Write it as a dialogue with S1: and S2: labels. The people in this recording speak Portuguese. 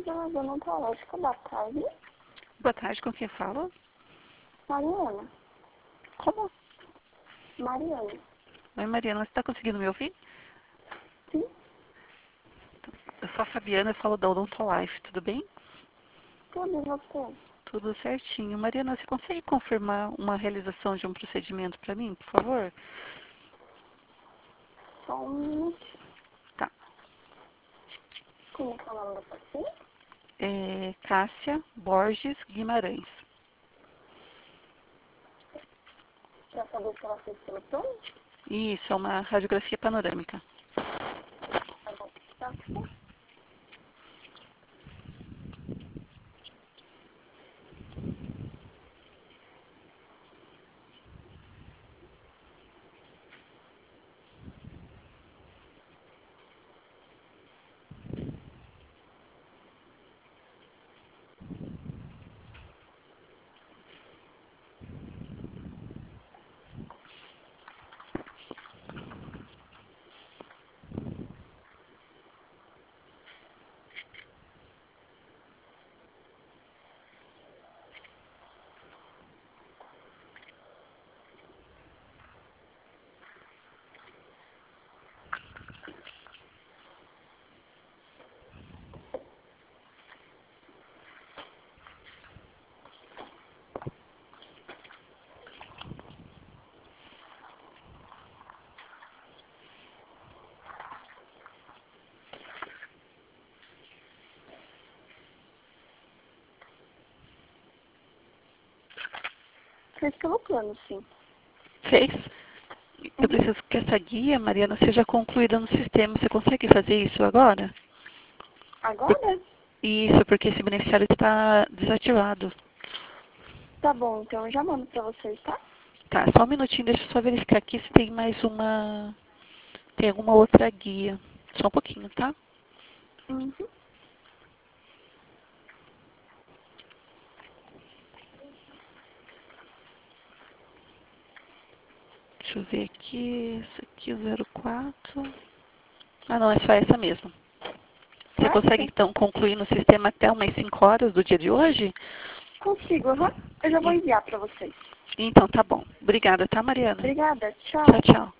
S1: da odontológica. Boa tarde.
S2: Boa tarde, com quem fala?
S1: Mariana.
S2: Como?
S1: Mariana.
S2: Oi, Mariana, você está conseguindo me ouvir?
S1: Sim.
S2: Eu sou a Fabiana, eu falo da Odontolife, tudo bem?
S1: Tudo e você?
S2: Tudo certinho. Mariana, você consegue confirmar uma realização de um procedimento para mim, por favor?
S1: Só um minuto.
S2: Tá.
S1: Como é que é o nome da paciente?
S2: É Cássia Borges Guimarães.
S1: Pra saber se ela fez pelo plano?
S2: Isso, é uma radiografia panorâmica.
S1: Tá bom. Tá. Fez pelo plano, sim.
S2: Fez? Eu preciso que essa guia, Mariana, seja concluída no sistema. Você consegue fazer isso agora?
S1: Agora?
S2: Isso, porque esse beneficiário está desativado.
S1: Tá bom, então eu já mando pra vocês, tá?
S2: Tá, só um minutinho, deixa eu só verificar aqui se tem mais uma... Tem alguma outra guia. Só um pouquinho, tá?
S1: Uhum.
S2: Deixa eu ver aqui. Essa aqui, o 04. Ah, não, é só essa mesmo. Você consegue,
S1: Certo?
S2: então, concluir no sistema até umas 5 horas do dia de hoje?
S1: Consigo, aham. Eu já vou
S2: E-
S1: enviar pra vocês.
S2: Então, tá bom. Obrigada, tá, Mariana?
S1: Obrigada.
S2: Tchau,
S1: Tchau.
S2: tchau.